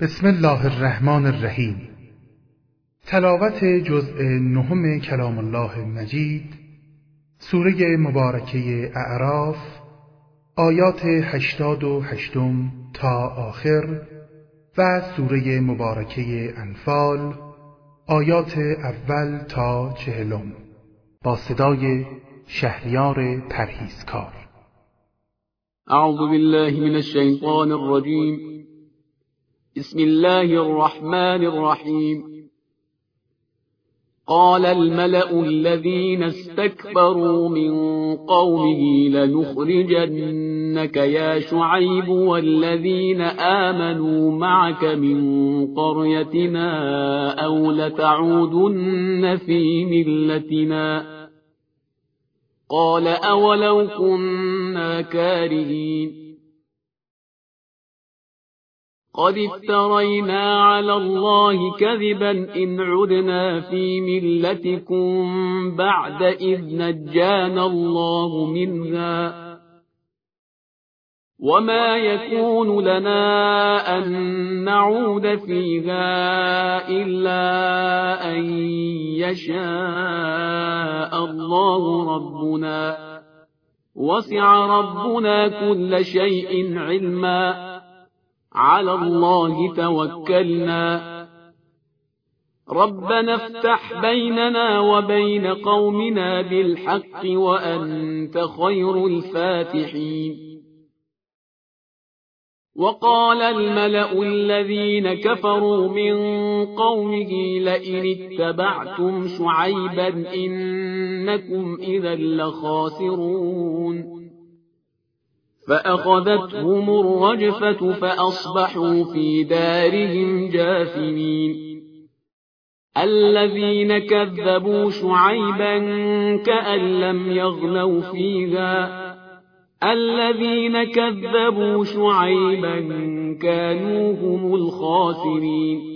بسم الله الرحمن الرحیم. تلاوت جزء نهم کلام الله مجید، سوره مبارکه اعراف، آیات 88 تا آخر و سوره مبارکه انفال، آیات اول تا 40 با صدای شهریار پرهیزکار. اعوذ بالله من الشیطان الرجیم. بسم الله الرحمن الرحیم. قال الملأ الذين استكبروا من قومه لنخرجنك يا شعيب والذين آمنوا معك من قريتنا أو لتعودن في ملتنا قال أولو كنا كارهين قد افترينا على الله كذبا إن عدنا في ملتكم بعد إذ نجانا الله منها وما يكون لنا أن نعود فيها إلا أن يشاء الله ربنا وسع ربنا كل شيء علما على الله توكلنا ربنا افتح بيننا وبين قومنا بالحق وأنت خير الفاتحين. وقال الملأ الذين كفروا من قومه لئن اتبعتم شعيبا إنكم إذا لخاسرون فأخذتهم الرجفة فأصبحوا في دارهم جاثمين. الذين كذبوا شعيبا كأن لم يغنوا فيها الذين كذبوا شعيبا كانوا هم الخاسرين.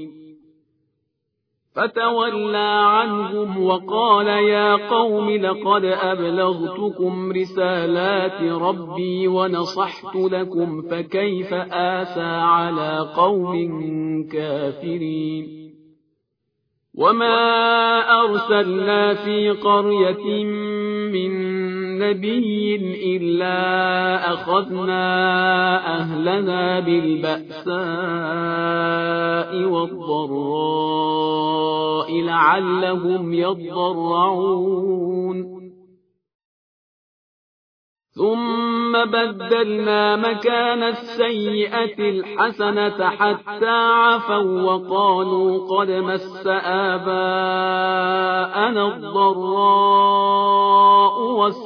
فتولى عنهم وقال يا قوم لقد أبلغتكم رسالات ربي ونصحت لكم فكيف آسى على قوم كافرين. وما أرسلنا في قرية من نبي إلا أخذنا أهلنا بالبأساء والضراء لعلهم يضرعون ثم بدلنا مكان السيئة الحسنة حتى عفوا وقالوا قد مس آباءنا الضراء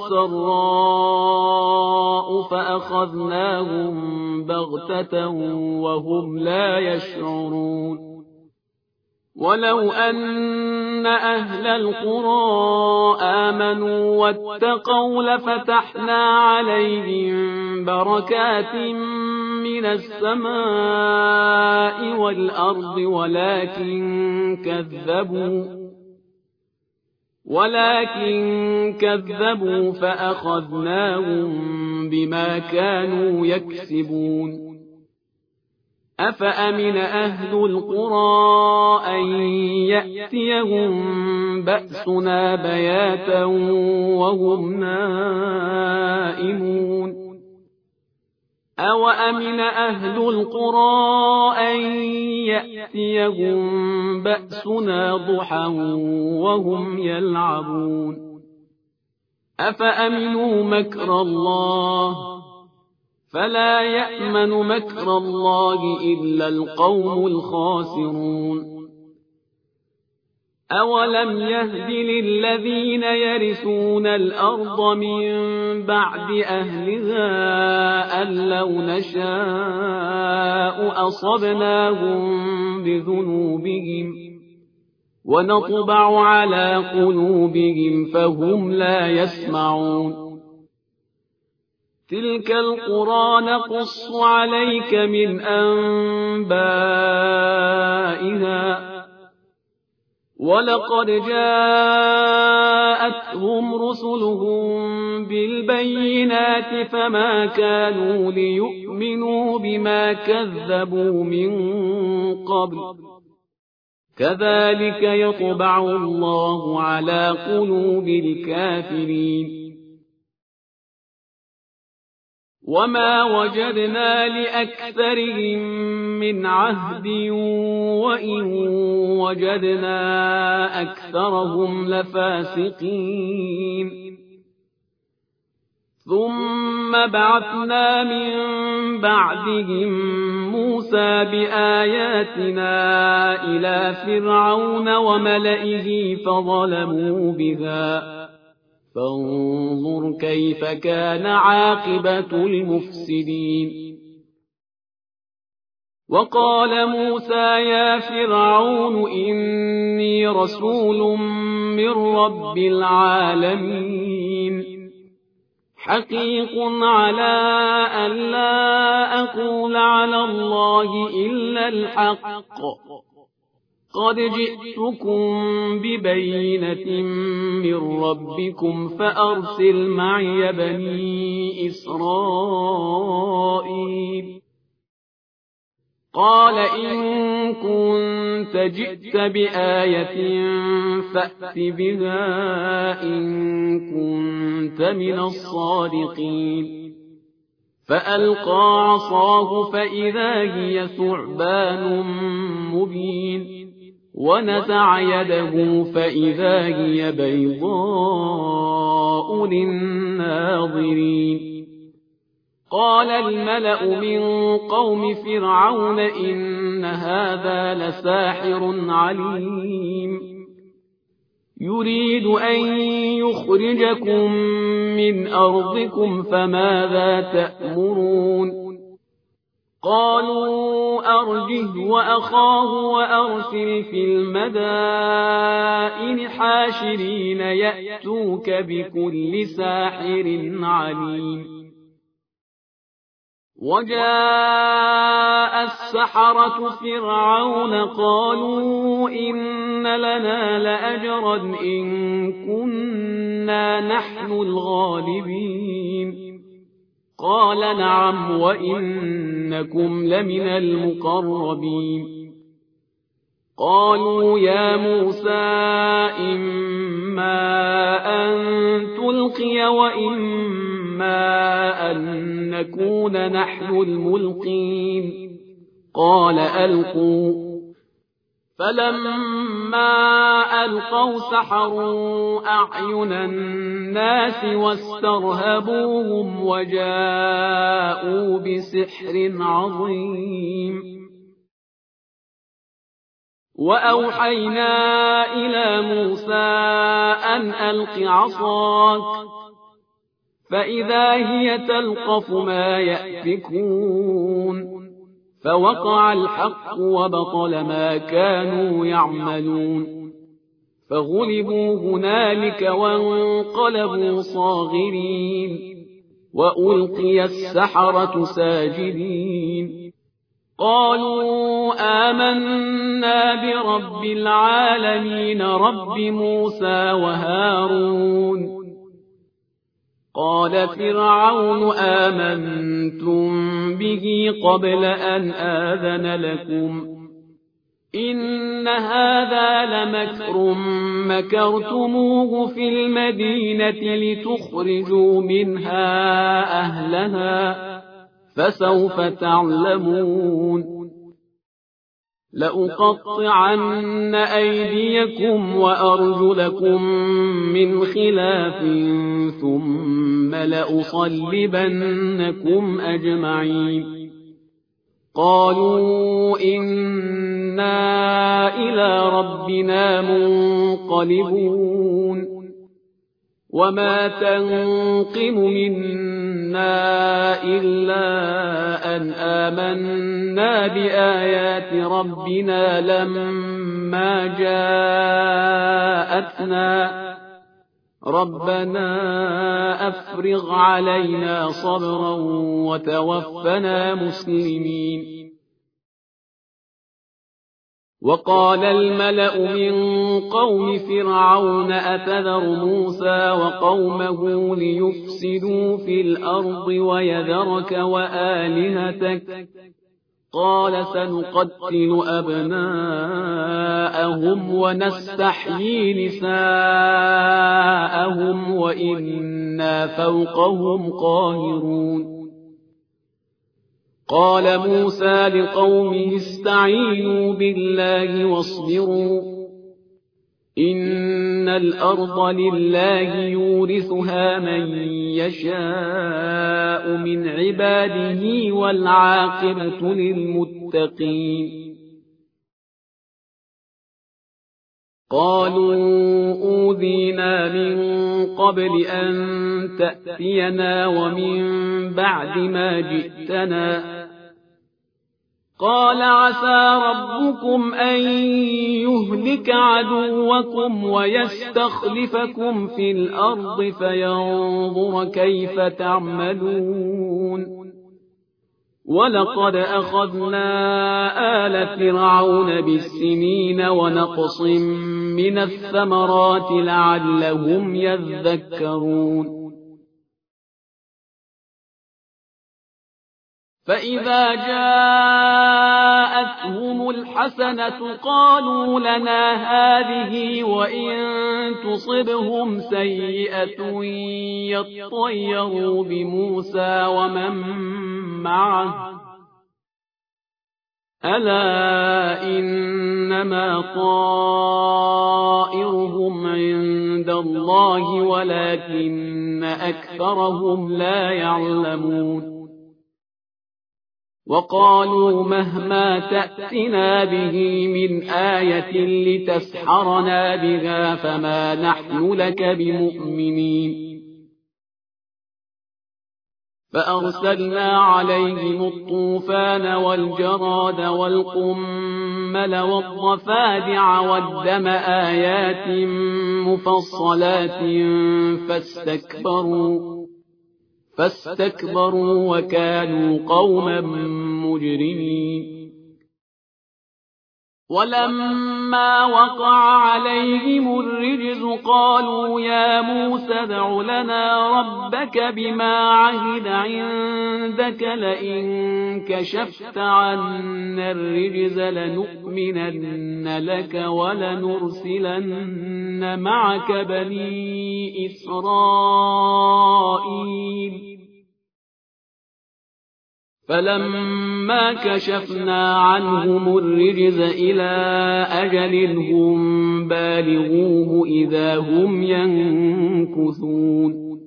والسراء فأخذناهم بغتة وهم لا يشعرون. ولو أن أهل القرى آمنوا واتقوا لفتحنا عليهم بركات من السماء والأرض ولكن كذبوا فأخذناهم بما كانوا يكسبون. أفأمن أهل القرى أن يأتيهم بأسنا بياتا وهم نائمون أوأمن أهل القرى أن يأتيهم بأسنا ضحى وهم يلعبون أفأمنوا مكر الله فلا يأمن مكر الله إلا القوم الخاسرون. أولم يهد للذين يرثون الأرض من بعد أهلها أن لو نشاء أصبناهم بذنوبهم ونطبع على قلوبهم فهم لا يسمعون. تلك القرى نقص عليك من أنبائها ولقد جاءتهم رسلهم بالبينات فما كانوا ليؤمنوا بما كذبوا من قبل كذلك يطبع الله على قلوب الكافرين وما وجدنا لأكثرهم من عهد وإن وجدنا أكثرهم لفاسقين ثم بعثنا من بعدهم موسى بآياتنا إلى فرعون وملئه فظلموا بها فانظر كيف كان عاقبة المفسدين وقال موسى يا فرعون إني رسول من رب العالمين حقيق على أن لا أقول على الله إلا الحق قد جئتكم ببينة من ربكم فأرسل معي بني إسرائيل قال إن كنت جئت بآية فأت بها إن كنت من الصادقين فألقى عصاه فإذا هي ثعبان مبين ونزع يده فإذا هي بيضاء للناظرين قال الملأ من قوم فرعون إن هذا لساحر عليم يريد أن يخرجكم من أرضكم فماذا تأمرون قالوا أرجه وأخاه وأرسل في المدائن حاشرين يأتوك بكل ساحر عليم وجاء السحرة فرعون قالوا إن لنا لأجرا إن كنا نحن الغالبين قال نعم وإنكم لمن المقربين قالوا يا موسى إما أن تلقي وإما أن نكون نحن الملقين قال ألقوا فلما ألقوا سحروا أعين الناس واسترهبوهم وجاءوا بسحر عظيم وأوحينا إلى موسى أن ألق عصاك فإذا هي تلقف ما يأفكون فوقع الحق وبطل ما كانوا يعملون فغلبوا هنالك وانقلبوا صاغرين وألقي السحرة ساجدين قالوا آمنا برب العالمين رب موسى وهارون قال فرعون آمنتم به قبل أن آذن لكم إن هذا لمكر مكرتموه في المدينة لتخرجوا منها أهلها فسوف تعلمون لأقطعن أيديكم وأرجلكم من خلاف ثم لأصلبنكم أجمعين قالوا إنا إلى ربنا منقلبون وما تنقم منا إلا أن آمنا بآيات ربنا لما جاءتنا ربنا أفرغ علينا صبرا وتوفنا مسلمين وقال الملأ من قوم فرعون أتذر موسى وقومه ليفسدوا في الأرض ويذرك وآلهتك قال سنقتل أبناءهم ونستحيي نساءهم وإنا فوقهم قاهرون قال موسى لقومه استعينوا بالله واصبروا إن الأرض لله يورثها من يشاء من عباده والعاقبة للمتقين قالوا أوذينا من قبل أن تأتينا ومن بعد ما جئتنا قال عسى ربكم أن يهلك عدوكم ويستخلفكم في الأرض فينظر كيف تعملون ولقد أخذنا آل فرعون بالسنين ونقص من الثمرات لعلهم يذكرون فإذا جاءتهم الحسنة قالوا لنا هذه وإن تصبهم سيئة يطيروا بموسى ومن معه ألا إنما طائرهم عند الله ولكن أكثرهم لا يعلمون وقالوا مهما تأتنا به من آية لتسحرنا بها فما نحن لك بمؤمنين فأرسلنا عليهم الطوفان والجراد والقمل والضفادع والدم آيات مفصلات فاستكبروا وكانوا قوما مجرمين ولما وقع عليهم الرجز قالوا يا موسى ادع لنا ربك بما عهد عندك لئن كشفت عنا الرجز لنؤمنن لك ولنرسلن معك بني إسرائيل فلما كشفنا عنهم الرجز إلى أجل هم بالغوه إذا هم ينكثون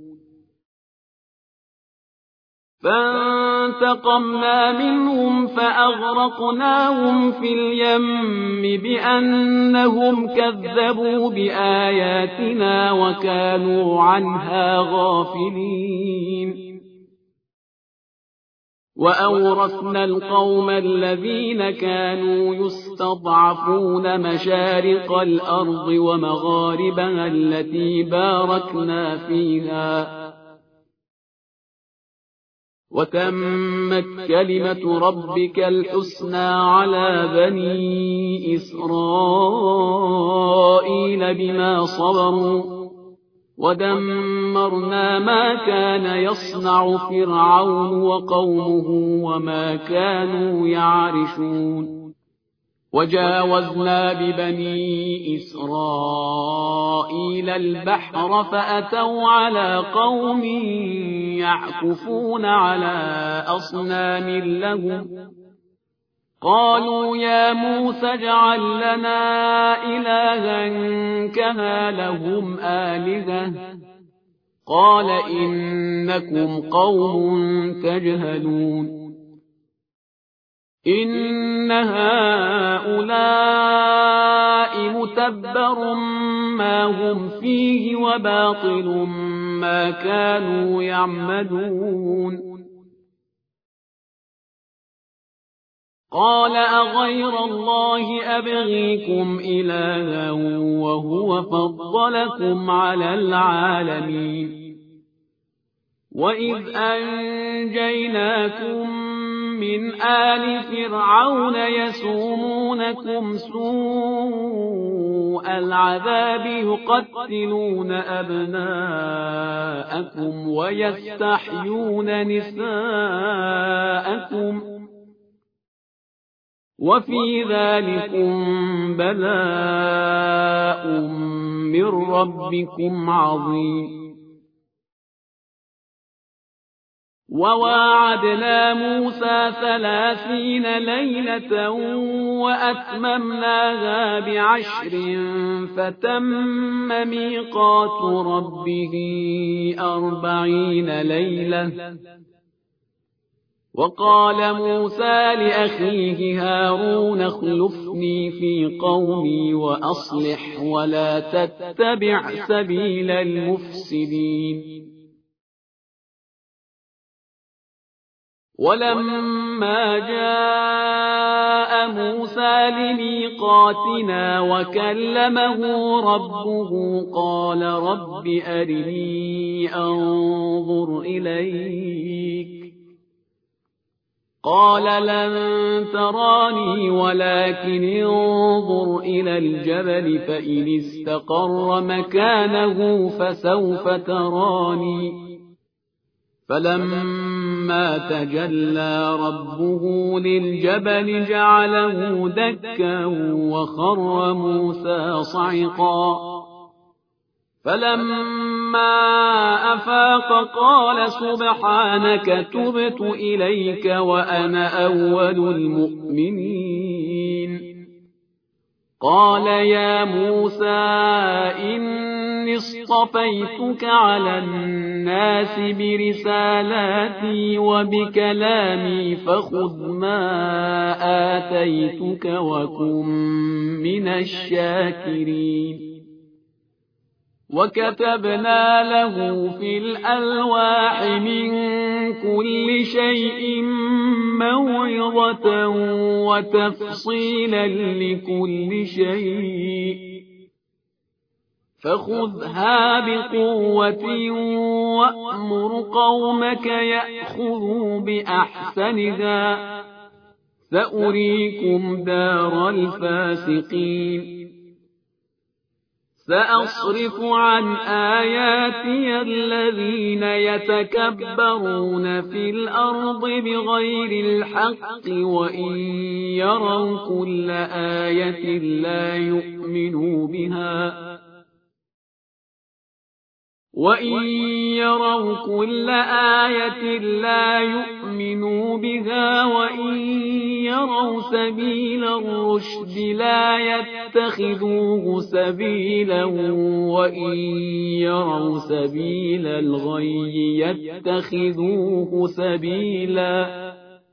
فانتقمنا منهم فأغرقناهم في اليم بأنهم كذبوا بآياتنا وكانوا عنها غافلين وأورثنا القوم الذين كانوا يستضعفون مشارق الأرض ومغاربها التي باركنا فيها وتمت كلمة ربك الحسنى على بني إسرائيل بما صبروا ودمرنا ما كان يصنع فرعون وقومه وما كانوا يعرشون وجاوزنا ببني إسرائيل البحر فأتوا على قوم يعكفون على أصنام لهم قالوا يا موسى اجعل لنا إلها كما لهم آلهة قال إنكم قوم تجهلون إن هؤلاء متبر ما هم فيه وباطل ما كانوا يعملون قال أغير الله أبغيكم إلها وهو فضلكم على العالمين وإذ أنجيناكم من آل فرعون يسومونكم سوء العذاب يقتلون أبناءكم ويستحيون نساءكم وفي ذلكم بلاء من ربكم عظيم. وواعدنا موسى 30 ليلة وأتممناها ب10 فتم ميقات ربه 40 ليلة. وقال موسى لأخيه هارون اخلفني في قومي وأصلح ولا تتبع سبيل المفسدين. ولما جاء موسى لميقاتنا وكلمه ربه قال رب أرني أنظر إليك قال لن تراني ولكن انظر إلى الجبل فإن استقر مكانه فسوف تراني. فلما تجلى ربه للجبل جعله دكا وخر موسى صعقا. فلما أفاق قال سبحانك تبت إليك وأنا أول المؤمنين. قال يا موسى إني اصطفيتك على الناس برسالاتي وبكلامي فخذ ما آتيتك وكن من الشاكرين. وكتبنا له في الألواح من كل شيء موعظة وتفصيلا لكل شيء فخذها بقوة وأمر قومك يأخذوا بأحسنها سأريكم دار الفاسقين. سأصرف عن آياتي الذين يتكبرون في الأرض بغير الحق وإن يروا كل آية لا يؤمنوا بها وإن يروا سبيل الرشد لا يتخذوه سبيلا وإن يروا سبيل الغي يتخذوه سبيلا.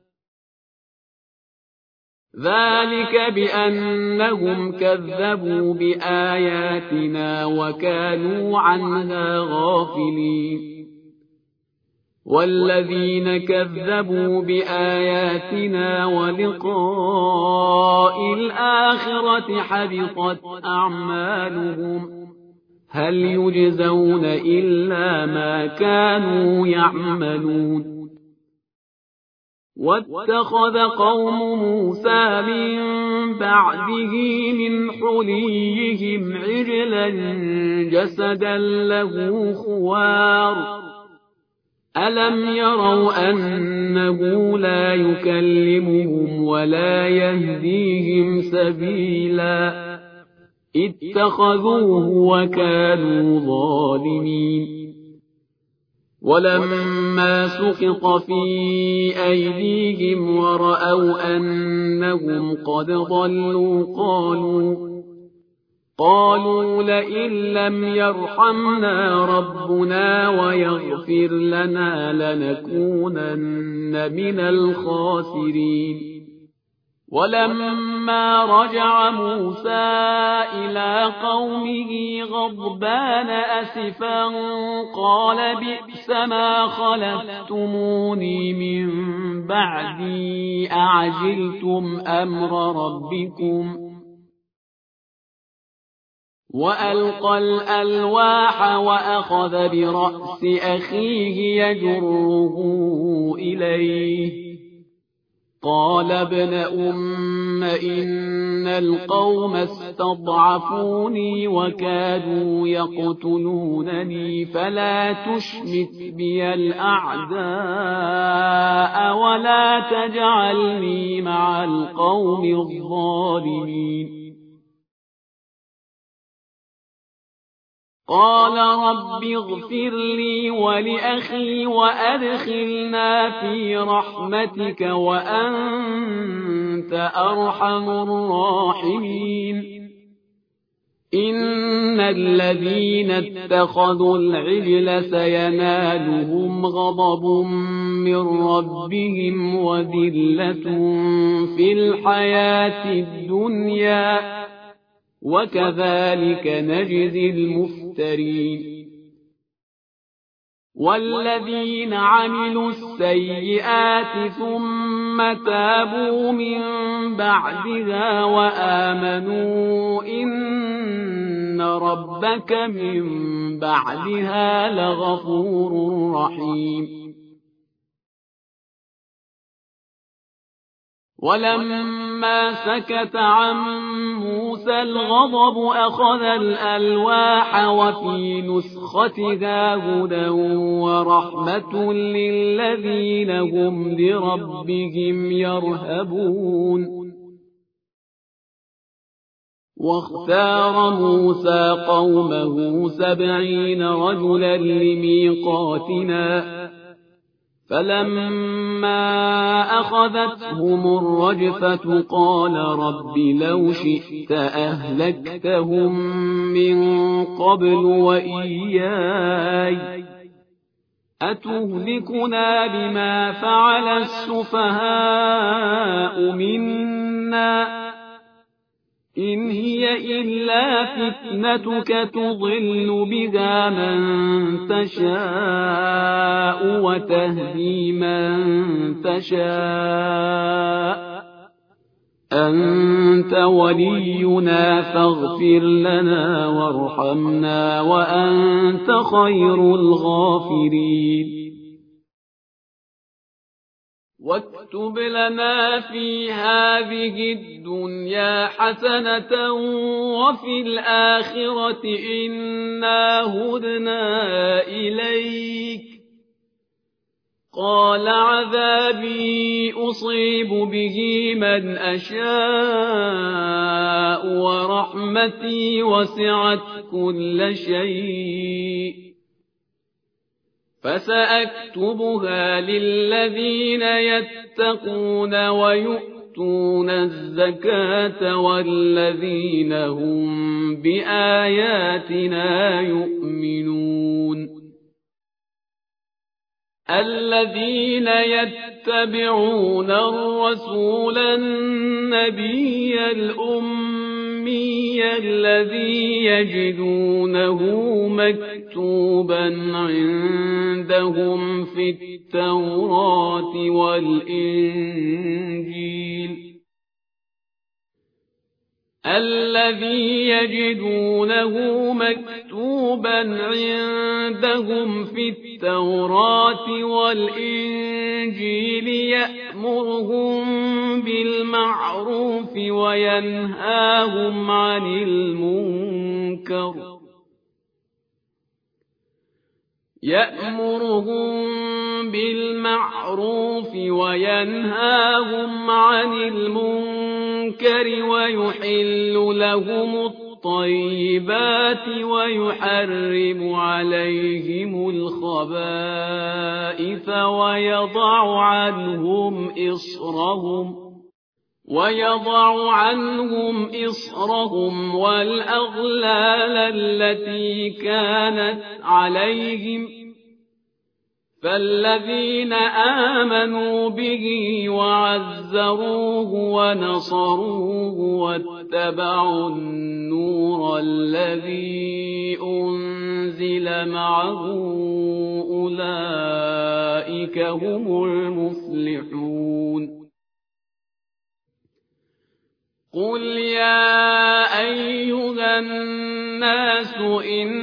ذلك بأنهم كذبوا بآياتنا وكانوا عنها غافلين. والذين كذبوا بآياتنا ولقاء الآخرة حبطت أعمالهم هل يجزون إلا ما كانوا يعملون. واتخذ قوم موسى من بعده من حليهم عجلا جسدا له خوار ألم يروا أنه لا يكلمهم ولا يهديهم سبيلا اتخذوه وكانوا ظالمين. ولما سقط في أيديهم ورأوا أنهم قد ضلوا قالوا لئن لم يرحمنا ربنا ويغفر لنا لنكونن من الخاسرين. ولما رجع موسى إلى قومه غضبان أسفا قال بئس ما خلفتموني من بعدي أعجلتم أمر ربكم وألقى الألواح وأخذ برأس أخيه يجره إليه قال ابن إن القوم استضعفوني وكادوا يقتلونني فلا تشمت بي الأعداء ولا تجعلني مع القوم الظالمين. قال رب اغفر لي ولأخي وأدخلنا في رحمتك وأنت أرحم الراحمين. إن الذين اتخذوا العجل سينالهم غضب من ربهم وذلة في الحياة الدنيا وكذلك نجزي المفترين. والذين عملوا السيئات ثم تابوا من بعدها وآمنوا إن ربك من بعدها لغفور رحيم. ولما سكت عن موسى الغضب أخذ الألواح وفي نسختها هدى ورحمة للذين هم لربهم يرهبون. واختار موسى قومه 70 رجلا لميقاتنا فلما أخذتهم الرجفة قال رب لو شئت أهلكتهم من قبل وإياي أتهلكنا بما فعل السفهاء منا إن هي إلا فتنتك تضل بها من تشاء وتهدي من تشاء أنت ولينا فاغفر لنا وارحمنا وأنت خير الغافرين. واكتب لنا في هذه الدنيا حسنة وفي الآخرة إنا هدنا إليك. قال عذابي أصيب به من أشاء ورحمتي وسعت كل شيء فسأكتبها للذين يتقون ويؤتون الزكاة والذين هم بآياتنا يؤمنون. الذين يتبعون الرسول النبي الأمي الذي يجدونه مكتوبا عندهم في التوراة والإنجيل الذي يجدونه مكتوبا عندهم في التوراة والإنجيل يأمرهم بالمعروف وينهاهم عن المنكر ويحل لهم الطيبات ويحرم عليهم الخبائث ويضع عنهم إصرهم والأغلال التي كانت عليهم فالذين آمنوا به وعزروه ونصروه واتبعوا النور الذي أنزل معه أولئك هم المفلحون. قل يا أيها الناس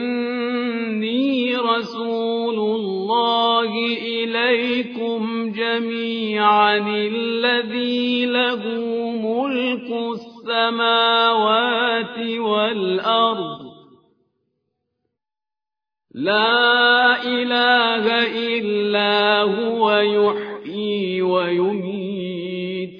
إني رسول الله إليكم جميعا جميعا الذي له ملك السماوات والأرض لا إله إلا هو يحيي ويميت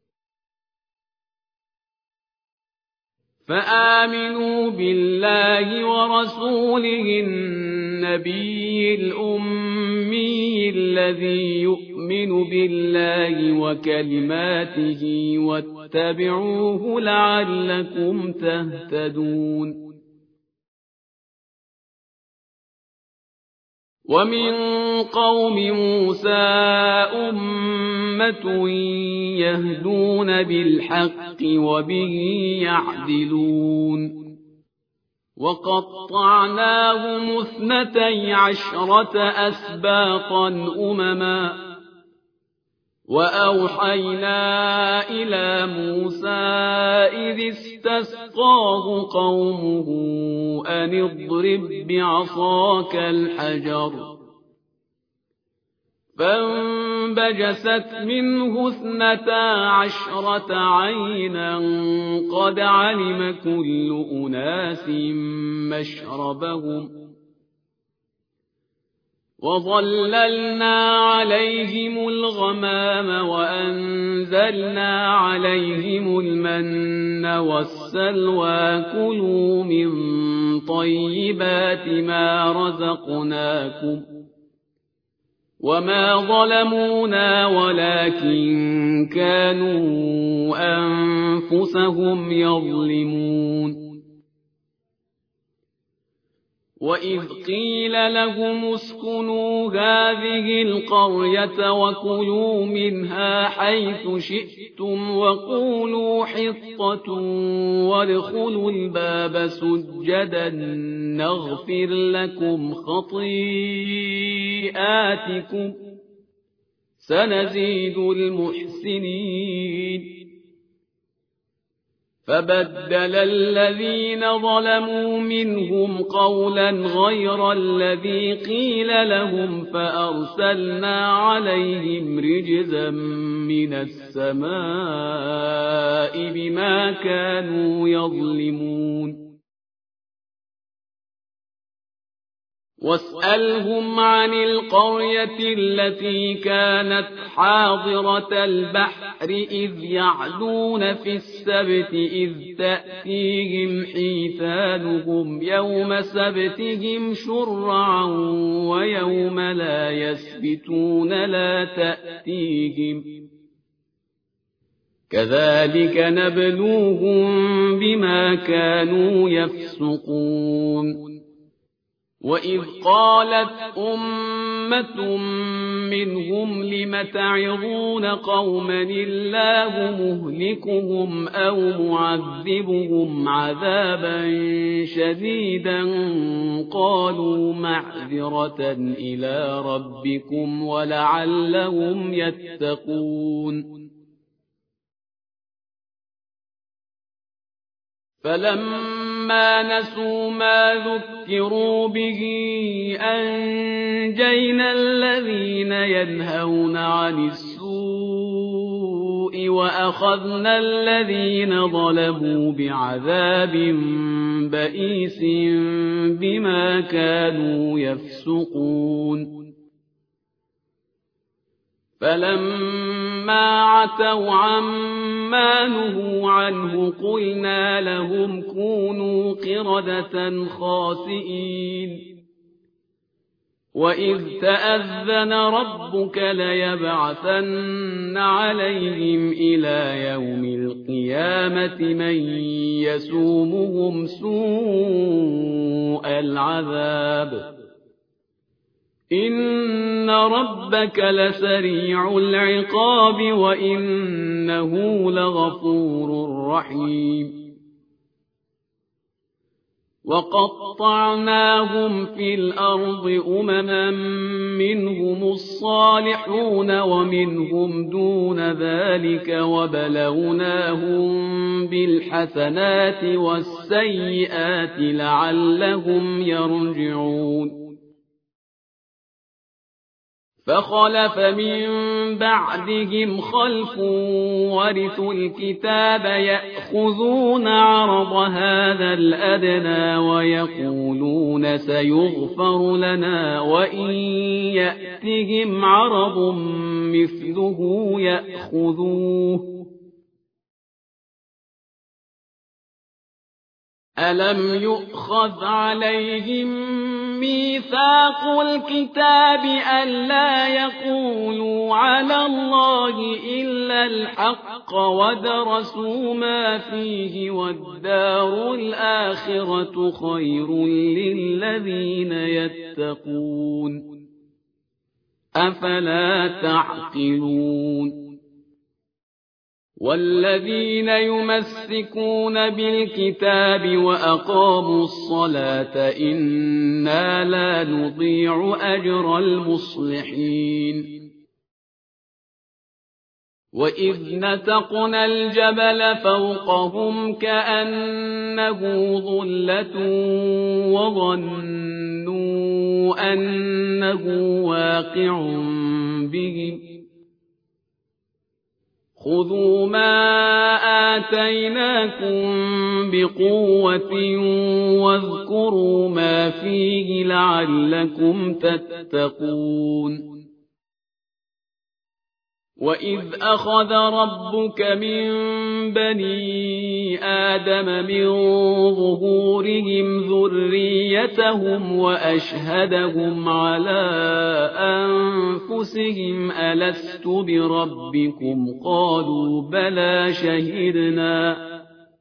فآمنوا بالله ورسوله النبي الأمي الذي يؤمن بالله وكلماته واتبعوه لعلكم تهتدون ومن قوم موسى أمة يهدون بالحق وبه يعدلون وقطعناهم 12 أسباطا أمما وأوحينا إلى موسى إذ استسقاه قومه أن اضرب بعصاك الحجر فانبجست منه 12 عينا قد علم كل أناس مشربهم وظللنا عليهم الغمام وأنزلنا عليهم المن والسلوى كلوا من طيبات ما رزقناكم وما ظلمونا ولكن كانوا أنفسهم يظلمون وإذ قيل لهم اسكنوا هذه القرية وكلوا منها حيث شئتم وقولوا حطة وادخلوا الباب سجدا نغفر لكم خطيئاتكم سنزيد المحسنين فبدل الذين ظلموا منهم قولا غير الذي قيل لهم فأرسلنا عليهم رجزا من السماء بما كانوا يظلمون واسألهم عن القرية التي كانت حاضرة البحر إذ يعدون في السبت إذ تأتيهم حيتانهم يوم سبتهم شرعا ويوم لا يسبتون لا تأتيهم كذلك نبلوهم بما كانوا يفسقون وإذ قالت أمة منهم لم تعظون قوما الله مهلكهم أو معذبهم عذابا شديدا قالوا معذرة إلى ربكم ولعلهم يتقون فلما نسوا ما ذكروا به أنجينا الذين ينهون عن السوء وأخذنا الذين ظلموا بعذاب بئيس بما كانوا يفسقون فلما عتوا عما نهوا عنه قلنا لهم كونوا قردة خاسئين وإذ تأذن ربك ليبعثن عليهم إلى يوم القيامة من يسومهم سوء العذاب إن ربك لسريع العقاب وإنه لغفور رحيم وقطعناهم في الأرض أمما منهم الصالحون ومنهم دون ذلك وبلوناهم بالحسنات والسيئات لعلهم يرجعون فخلف من بعدهم خلف ورثوا الكتاب يأخذون عرض هذا الأدنى ويقولون سيغفر لنا وإن يأتهم عرض مثله يأخذوه ألم يؤخذ عليهم ميثاق الكتاب ألا يقولوا على الله إلا الحق ودرسوا ما فيه والدار الآخرة خير للذين يتقون أفلا تعقلون والذين يمسكون بالكتاب وأقاموا الصلاة إنا لا نضيع أجر المصلحين وإذ نتقنا الجبل فوقهم كأنه ظلة وظنوا أنه واقع بهم خذوا ما آتيناكم بقوة واذكروا ما فيه لعلكم تتقون وإذ أخذ ربك من بني آدم من ظهورهم ذريتهم وأشهدهم على أنفسهم ألست بربكم قالوا بلى شهدنا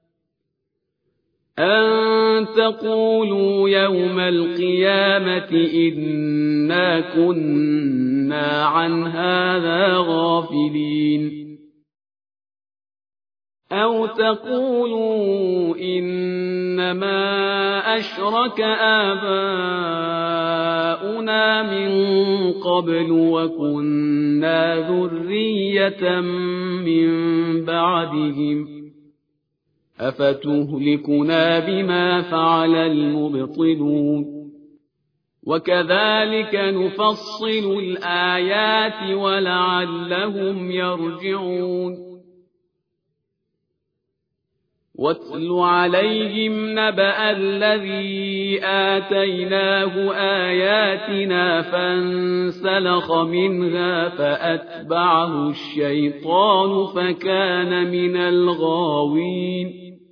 أن تقولوا يوم القيامة إنا كنا عن هذا غافلين أو تقولوا إنما أشرك آباؤنا من قبل وكنا ذرية من بعدهم أفتهلكنا بما فعل المبطلون وكذلك نفصل الآيات ولعلهم يرجعون واتل عليهم نبأ الذي آتيناه آياتنا فانسلخ منها فأتبعه الشيطان فكان من الغاوين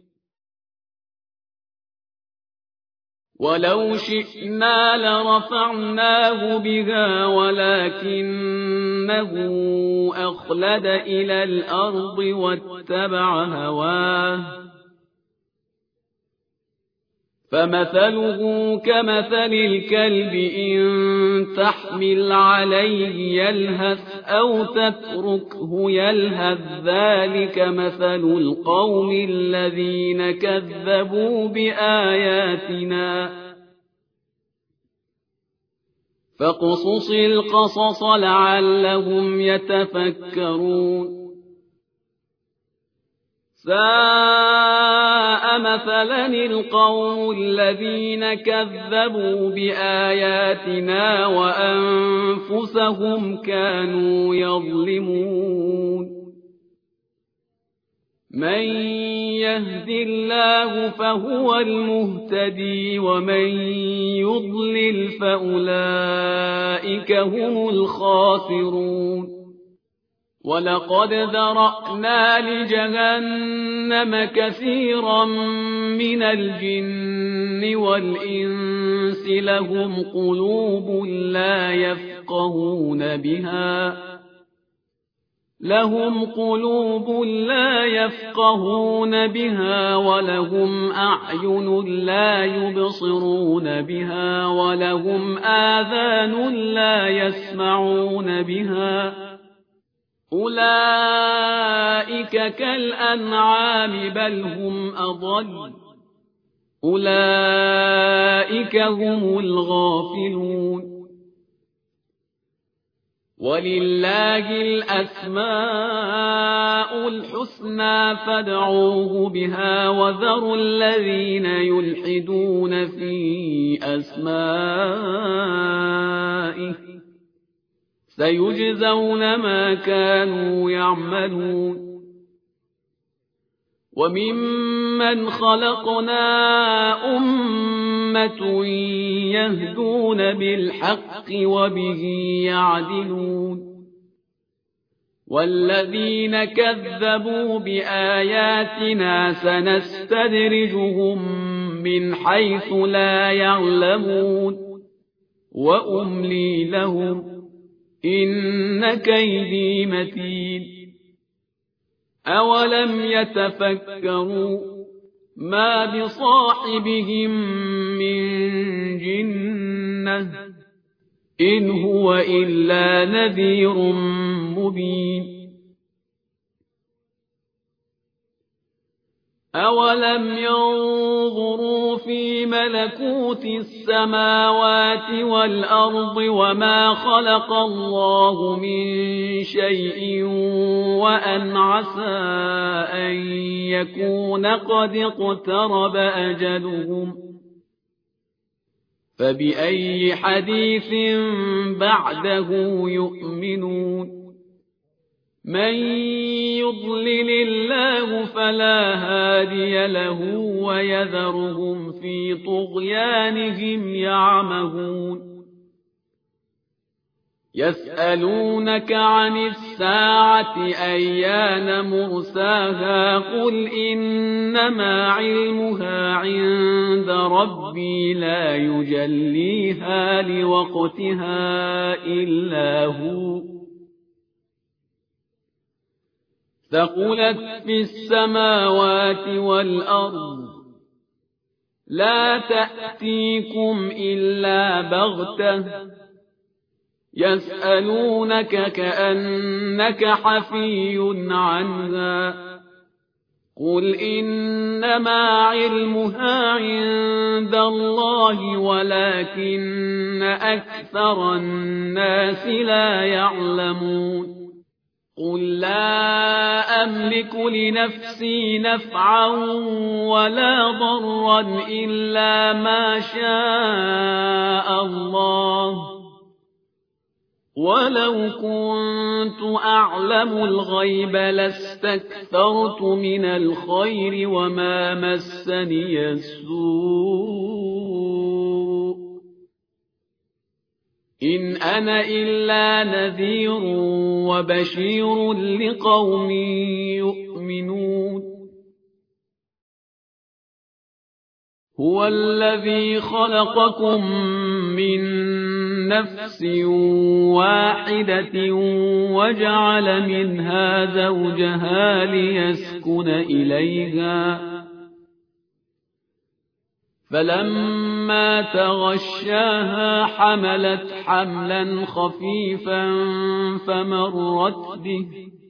ولو شئنا لرفعناه بها ولكنه أخلد إلى الأرض واتبع هواه فمثله كمثل الكلب إن تحمل عليه يلهث أو تتركه يلهث ذلك مثل القوم الذين كذبوا بآياتنا فاقصص القصص لعلهم يتفكرون ساء مثلا القوم الذين كذبوا بآياتنا وأنفسهم كانوا يظلمون من يهد الله فهو المهتدي ومن يضلل فأولئك هم الخاسرون ولقد ذرأنا لجهنم كثيرا من الجن والإنس لهم قلوب لا يفقهون بها ولهم أعين لا يبصرون بها ولهم آذان لا يسمعون بها أولئك كالأنعام بل هم أضل أولئك هم الغافلون ولله الأسماء الحسنى فادعوه بها وذروا الذين يلحدون في أسمائه سيجزون ما كانوا يعملون وممن خلقنا أمة يهدون بالحق وبه يعدلون والذين كذبوا بآياتنا سنستدرجهم من حيث لا يعلمون وأملي لهم إن كيدي متين أولم يتفكروا ما بصاحبهم من جنة إن هو إلا نذير مبين أولم ينظروا في ملكوت السماوات والأرض وما خلق الله من شيء وأن عسى أن يكون قد اقترب أجلهم فبأي حديث بعده يؤمنون من يضلل الله فلا هادي له ويذرهم في طغيانهم يعمهون يسألونك عن الساعة أيان مرساها قل إنما علمها عند ربي لا يجليها لوقتها إلا هو ثقلت في السماوات والأرض لا تأتيكم إلا بغتة يسألونك كأنك حفي عنها قل إنما علمها عند الله ولكن أكثر الناس لا يعلمون قل لا أملك لنفسي نفعا ولا ضرا إلا ما شاء الله ولو كنت أعلم الغيب لاستكثرت من الخير وما مسني السوء إن أنا إلا نذير وبشير لقوم يؤمنون هو الذي خلقكم من نفس واحدة وجعل منها زوجها ليسكن إليها فلما تغشاها حملت حملا خفيفا فمرت به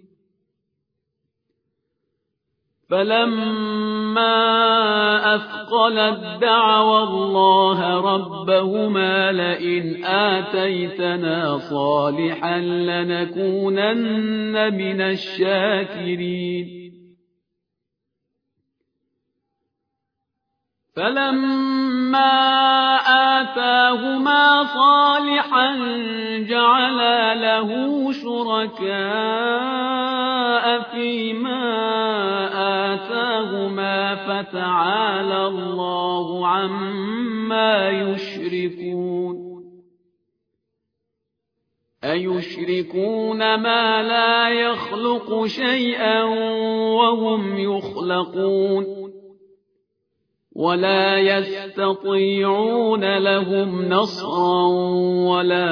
فلما أثقلت دعوا الله ربهما لئن آتيتنا صالحا لنكونن من الشاكرين فلما آتاهما صالحا جعلا له شركاء فيما آتاهما فتعالى الله عما يشركون أيشركون ما لا يخلق شيئا وهم يخلقون ولا يستطيعون لهم نصرا ولا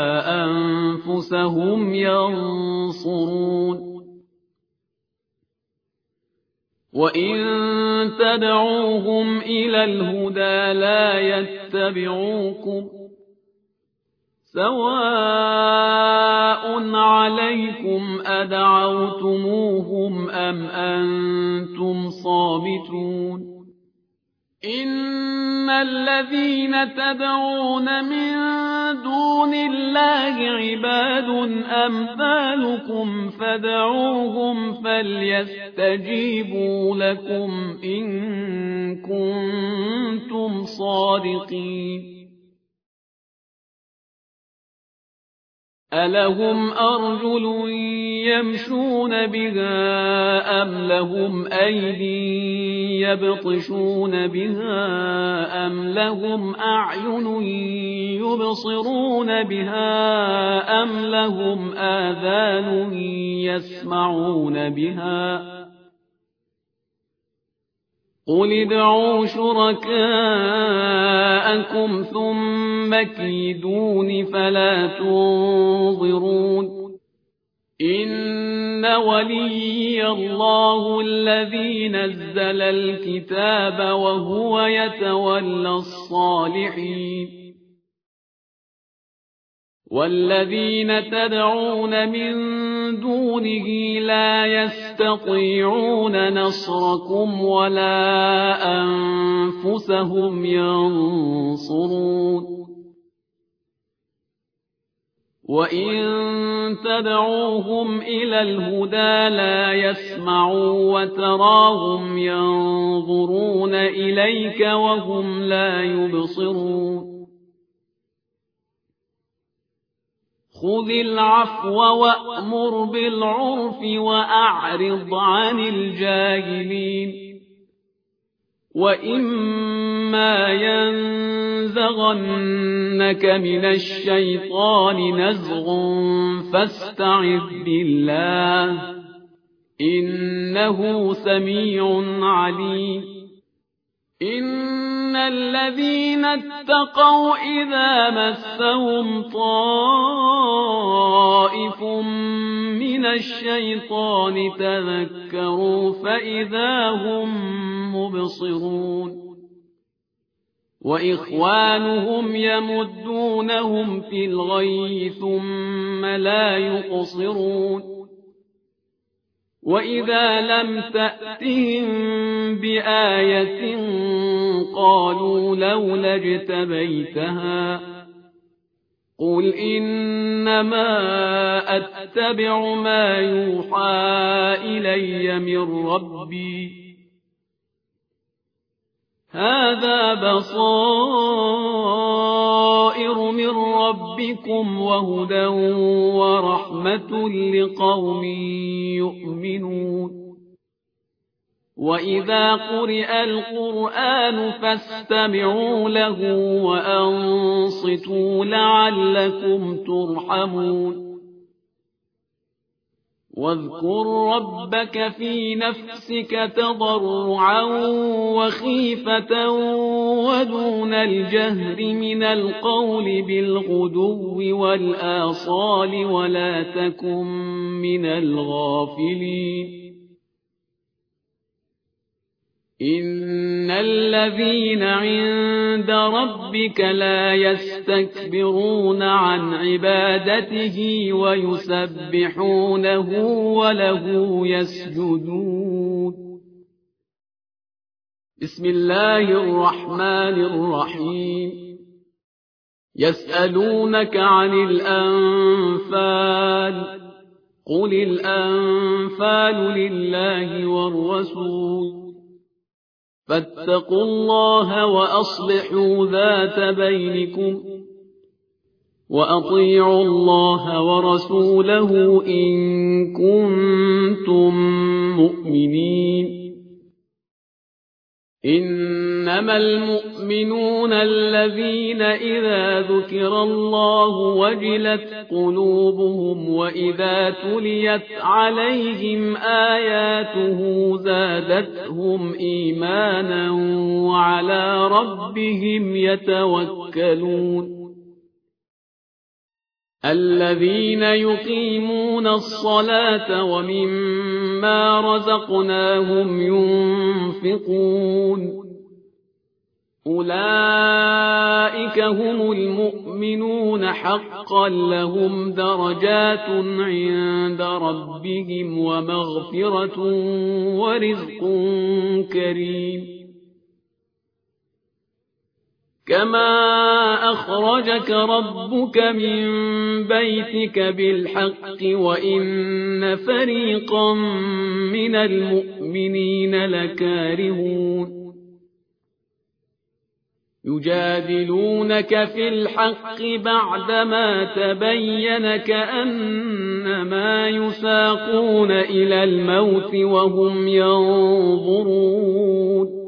أنفسهم ينصرون وإن تدعوهم إلى الهدى لا يتبعوكم سواء عليكم أدعوتموهم أم أنتم صامتون إن الذين تدعون من دون الله عباد أمثالكم فادعوهم فليستجيبوا لكم إن كنتم صادقين ألهم أرجل يمشون بها أم لهم أيدي يبطشون بها أم لهم أعين يبصرون بها أم لهم آذان يسمعون بها قل ادعوا شركاءكم ثم كيدون فلا تنظرون إن وليي الله الذي نزل الكتاب وهو يتولى الصالحين والذين تدعون من دونه لا يستطيعون نصركم ولا أنفسهم ينصرون وإن تدعوهم إلى الهدى لا يسمعوا وتراهم ينظرون إليك وهم لا يبصرون خذ العفو وأمر بالعرف وأعرض عن الجاهلين وإما ينزغنك من الشيطان نزغ فاستعذ بالله إنه سميع عليم إن الذين اتقوا إذا مسهم طائف من الشيطان تذكروا فإذا هم مبصرون وإخوانهم يمدونهم في الغي ثم لا يقصرون وإذا لم تأتهم بآية قالوا لولا اجتبيتها قل إنما أتبع ما يوحى إلي من ربي هذا بصائر من ربكم وهدى ورحمة لقوم يؤمنون وإذا قرئ القرآن فاستمعوا له وأنصتوا لعلكم ترحمون واذكر ربك في نفسك تضرعا وخيفة ودون الجهر من القول بالغدو والآصال ولا تكن من الغافلين إن الذين عند ربك لا يستكبرون عن عبادته ويسبحونه وله يسجدون بسم الله الرحمن الرحيم يسألونك عن الأنفال قل الأنفال لله والرسول فاتقوا الله وأصلحوا ذات بينكم وأطيعوا الله ورسوله إن كنتم مؤمنين إنما المؤمنون الذين إذا ذكر الله وجلت قلوبهم وإذا تليت عليهم آياته زادتهم إيمانا وعلى ربهم يتوكلون الذين يقيمون الصلاة ومما رزقناهم ينفقون أولئك هم المؤمنون حقا لهم درجات عند ربهم ومغفرة ورزق كريم كما أخرجك ربك من بيتك بالحق وإن فريقا من المؤمنين لكارهون يجادلونك في الحق بعدما تبين كأنما يساقون إلى الموت وهم ينظرون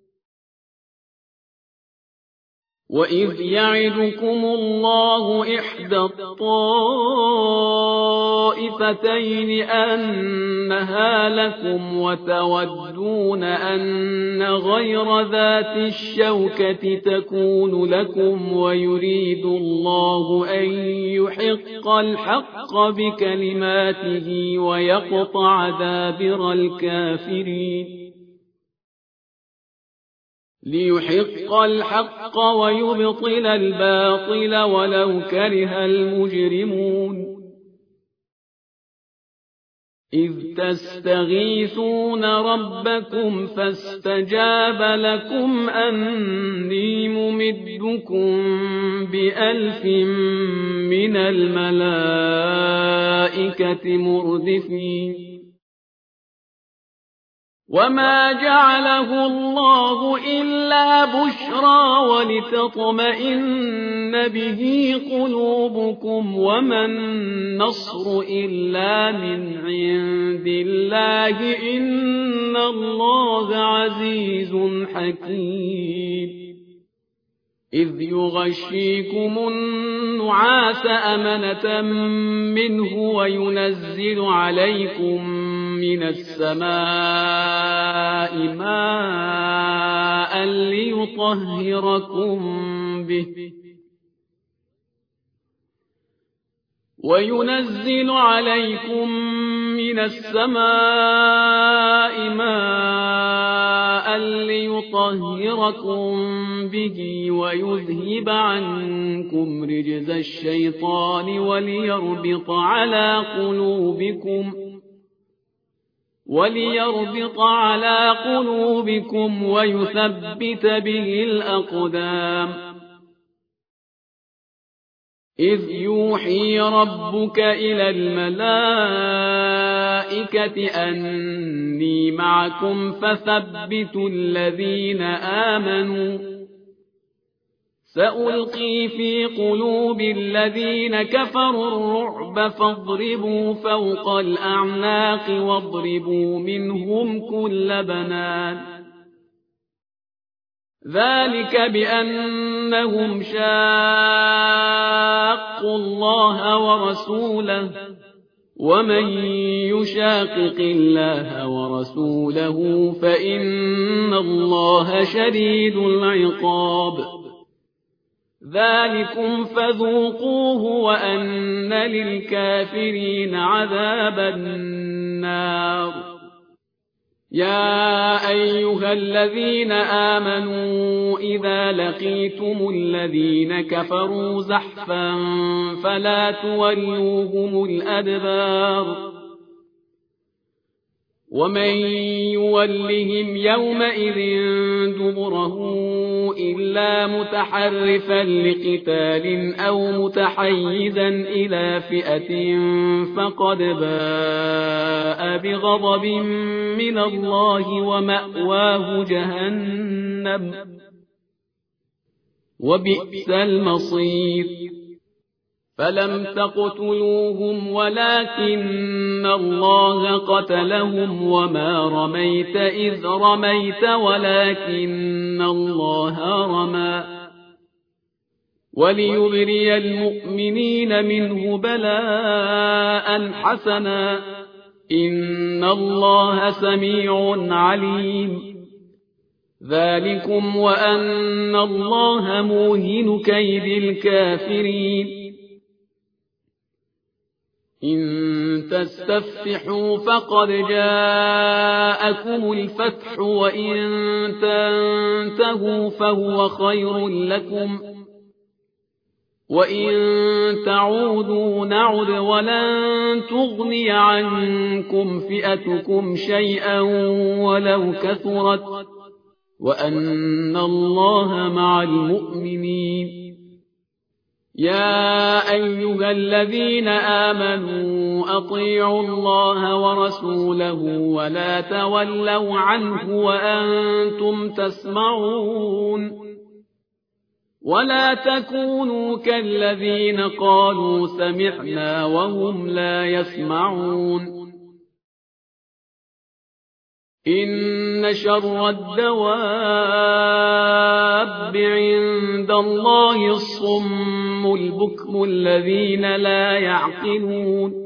وإذ يعدكم الله إحدى الطائفتين أنها لكم وتودون أن غير ذات الشوكة تكون لكم ويريد الله أن يحق الحق بكلماته ويقطع دابر الكافرين ليحق الحق ويبطل الباطل ولو كره المجرمون إذ تستغيثون ربكم فاستجاب لكم أني ممدكم ب1000 من الملائكة مردفين وما جعله الله إلا بشرى ولتطمئن به قلوبكم وما النصر إلا من عند الله إن الله عزيز حكيم إذ يغشيكم النعاس أمنة منه وينزل عليكم من السماء ماء ليطهركم به ويذهب عنكم رجز الشيطان وليربط على قلوبكم ويثبت به الأقدام إذ يوحي ربك إلى الملائكة أني معكم فثبتوا الذين آمنوا سألقي في قلوب الذين كفروا الرعب فاضربوا فوق الأعناق واضربوا منهم كل بنان ذلك بأنهم شاقوا الله ورسوله ومن يشاقق الله ورسوله فإن الله شديد العقاب ذلكم فذوقوه وأن للكافرين عذاب النار يا أيها الذين آمنوا إذا لقيتم الذين كفروا زحفا فلا تولوهم الأدبار ومن يولهم يومئذ دبره إلا متحرفا لقتال أو متحيزا إلى فئة فقد باء بغضب من الله ومأواه جهنم وبئس المصير فلم تقتلوهم ولكن الله قتلهم وما رميت إذ رميت ولكن الله رمى وليبري المؤمنين منه بلاء حسنا إن الله سميع عليم ذلكم وأن الله موهن كيد الكافرين إن تستفتحوا فقد جاءكم الفتح وإن تنتهوا فهو خير لكم وإن تعودوا نعد ولن تغني عنكم فئتكم شيئا ولو كثرت وأن الله مع المؤمنين يا أيها الذين آمنوا أطيعوا الله ورسوله ولا تولوا عنه وأنتم تسمعون ولا تكونوا كالذين قالوا سمعنا وهم لا يسمعون إن شر الدواب عند الله الصم البكم الذين لا يعقلون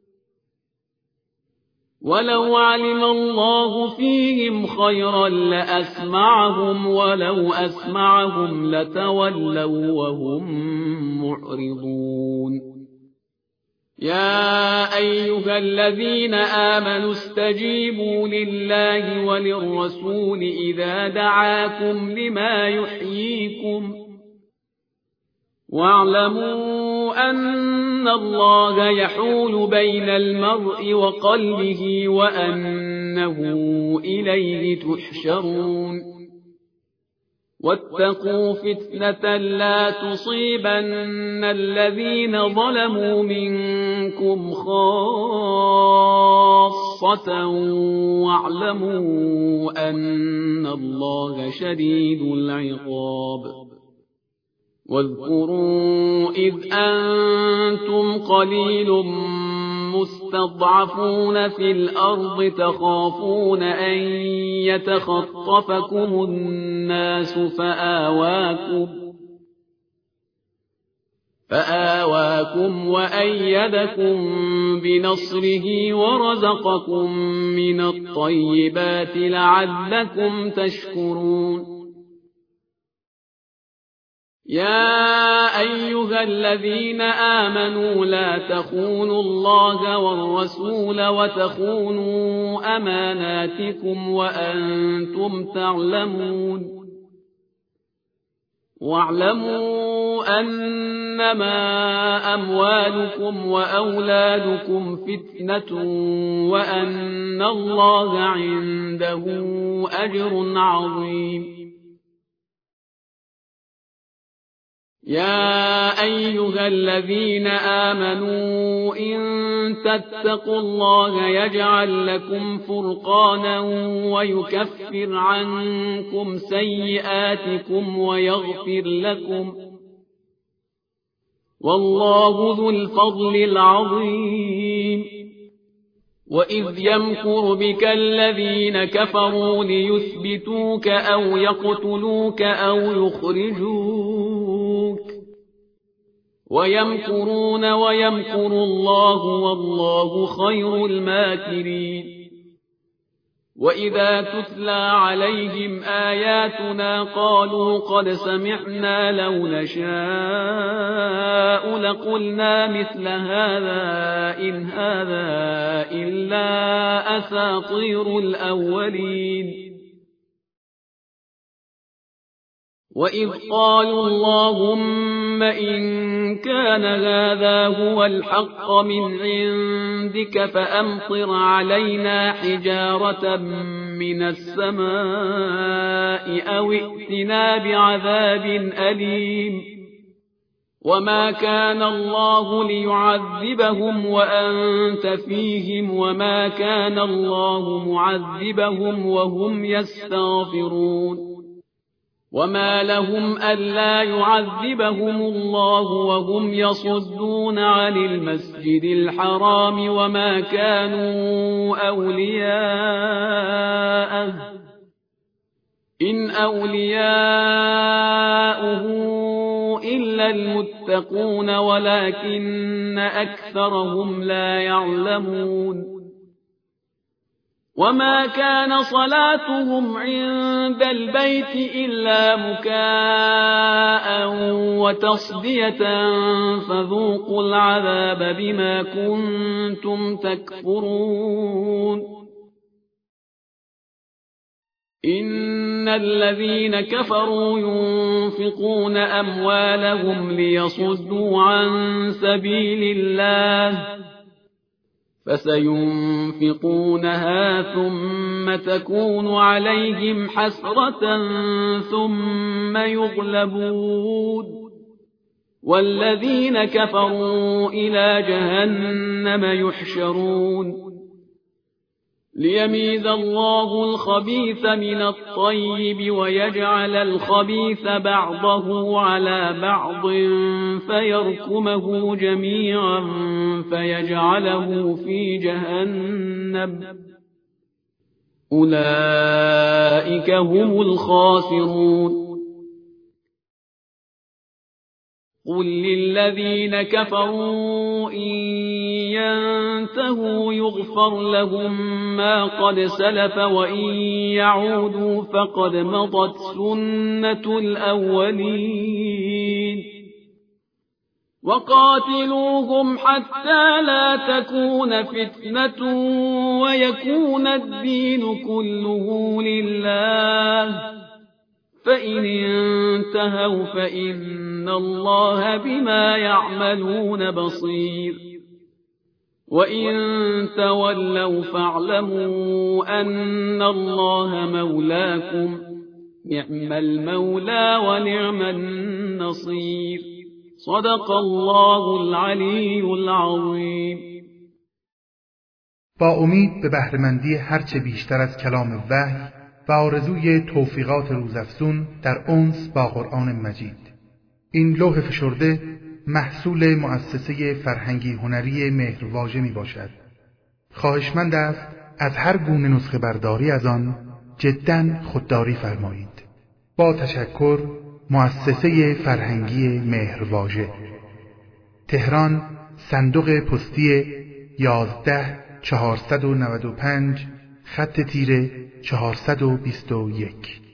ولو علم الله فيهم خيرا لأسمعهم ولو أسمعهم لتولوا وهم معرضون يا أيها الذين آمنوا استجيبوا لله وللرسول إذا دعاكم لما يحييكم واعلموا أن الله يحول بين المرء وقلبه وأنه إليه تحشرون واتقوا فتنة لا تصيبن الذين ظلموا منكم خاصة واعلموا أن الله شديد العقاب واذكروا إذ أنتم قليل مستضعفون في الأرض تخافون أن يتخطفكم الناس فآواكم وأيدكم بنصره ورزقكم من الطيبات لعلكم تشكرون يا أيها الذين آمنوا لا تخونوا الله والرسول وتخونوا أماناتكم وأنتم تعلمون واعلموا أنما أموالكم وأولادكم فتنة وأن الله عنده أجر عظيم يا أيها الذين آمنوا إن تتقوا الله يجعل لكم فرقانا ويكفر عنكم سيئاتكم ويغفر لكم والله ذو الفضل العظيم وإذ يمكر بك الذين كفروا ليثبتوك أو يقتلوك أو يخرجوك ويمكرون ويمكر الله والله خير الماكرين وإذا تتلى عليهم آياتنا قالوا قد سمعنا لو نشاء لقلنا مثل هذا إن هذا إلا أساطير الأولين وإذ قالوا اللهم إن كان هذا هو الحق من عندك فأمطر علينا حجارة من السماء أو ائتنا بعذاب أليم وما كان الله ليعذبهم وأنت فيهم وما كان الله معذبهم وهم يستغفرون وما لهم ألا يعذبهم الله وهم يصدون عن المسجد الحرام وما كانوا أولياءه إن أولياؤه إلا المتقون ولكن أكثرهم لا يعلمون وما كان صلاتهم عند البيت إلا مكاء وتصدية فذوقوا العذاب بما كنتم تكفرون إن الذين كفروا ينفقون أموالهم ليصدوا عن سبيل الله فسينفقونها ثم تكون عليهم حسرة ثم يغلبون والذين كفروا إلى جهنم يحشرون ليميز الله الخبيث من الطيب ويجعل الخبيث بعضه على بعض فيركمه جميعا فيجعله في جهنم أولئك هم الخاسرون قل للذين كفروا إن ينتهوا يغفر لهم ما قد سلف وإن يعودوا فقد مضت سنة الأولين وقاتلوهم حتى لا تكون فتنة ويكون الدين كله لله فإن انتهوا فإن الله بما يعملون بصير وإن تولوا فاعلموا أن الله مولاكم نعم المولى ونعم النصير صدق الله العلی العظیم. با امید به بهره‌مندی هرچه بیشتر از کلام وحی و آرزوی توفیقات روزافزون در انس با قرآن مجید، این لوح فشرده محصول مؤسسه فرهنگی هنری مهرواژه می باشد. خواهشمند است از هر گونه نسخه برداری از آن جداً خودداری فرمایید. با تشکر، مؤسسه فرهنگی مهرواژه، تهران، صندوق پستی 11495 خط تیره 421.